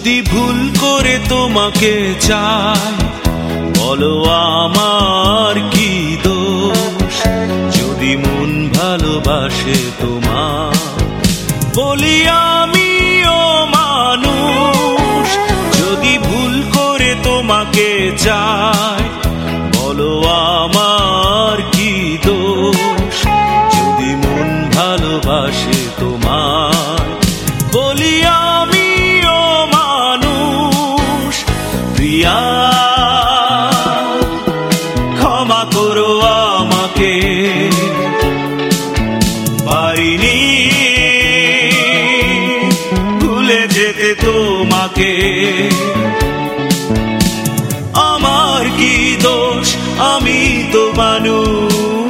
যদি ভুল করে তোমাকে চাই, বলো আমার কি দোষ? যদি মন ভালোবাসে তোমার, বলি আমিও মানুষ। যদি ভুল করে তোমাকে চাই, বলো আমার কি দোষ? যদি মন ভালোবাসে তোমার, বলি আমিও মানুষ। প্রিয়া, ক্ষমা করো আমাকে, পারিনি ভুলে যেতে তোমাকে। আমার কি দোষ? আমি তো মানুষ।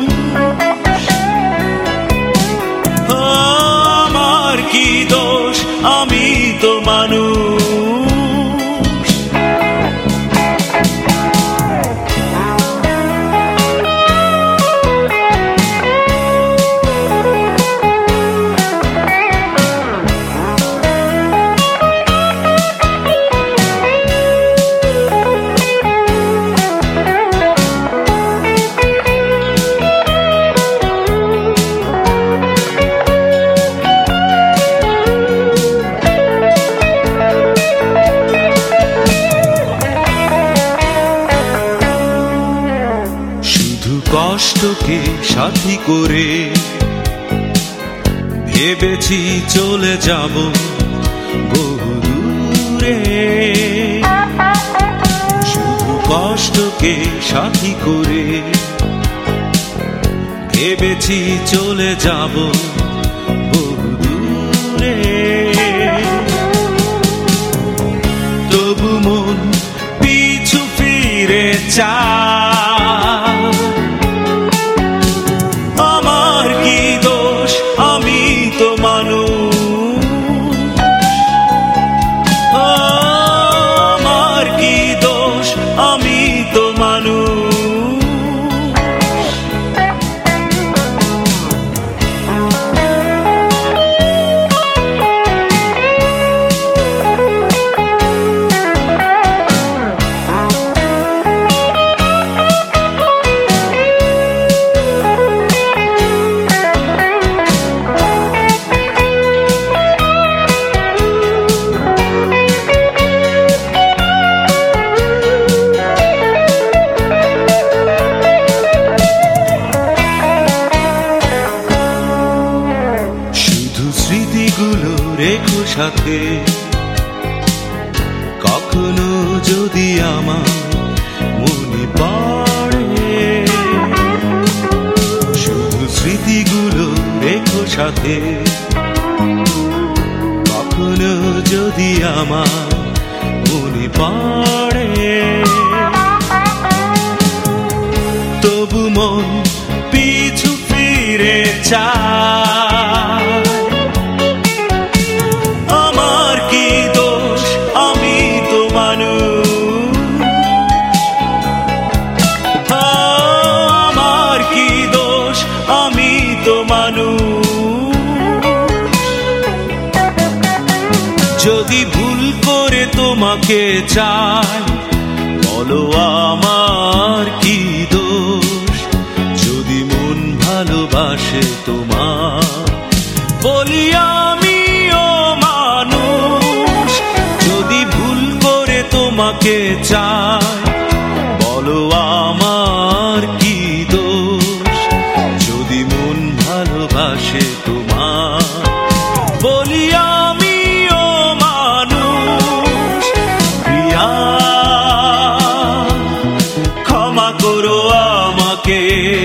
আমার কি দোষ? আমি তো মানুষ। কষ্টকে সাথী করে ভেবেছি চলে যাব বহু দূরে। শুধু কষ্টকে সাথী করে ভেবেছি চলে যাব বহু দূরে। তবু মন পিছু ফিরে চায়। আমার কি দোষ? আমি তো মানুষ। আমার কি দোষ? আমি তো মানুষ। স্মৃতিগুলো রেখো সাথে, কখনো যদি আমার মনে পড়ে। শুধু স্মৃতিগুলো রেখো সাথে, কখনো যদি আমার মনে পড়ে। তবু মন পিছু ফিরে চায়। আমার কি দোষ? আমি তো মানুষ। আমার কি দোষ? আমি তো মানুষ। যদি ভুল করে তোমাকে চাই, বলো আমার কি দোষ? যদি মন ভালোবাসে তোমার, বলি আমিও মানুষ। যদি ভুল করে তোমাকে চাই, বলো আমার কি দোষ? যদি মন ভালোবাসে তোমার, বলি আমিও মানুষ। প্রিয়া, ক্ষমা করো আমাকে,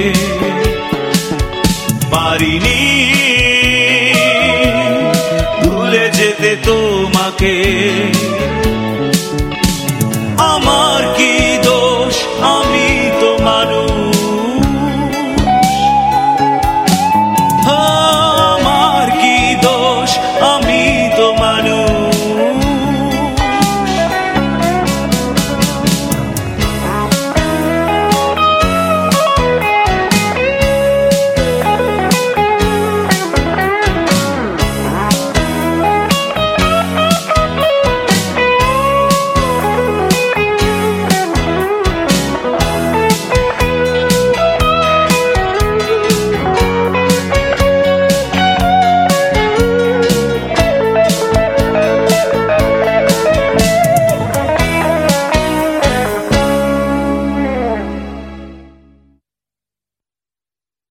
পারিনি ভুলে যেতে তোমাকে।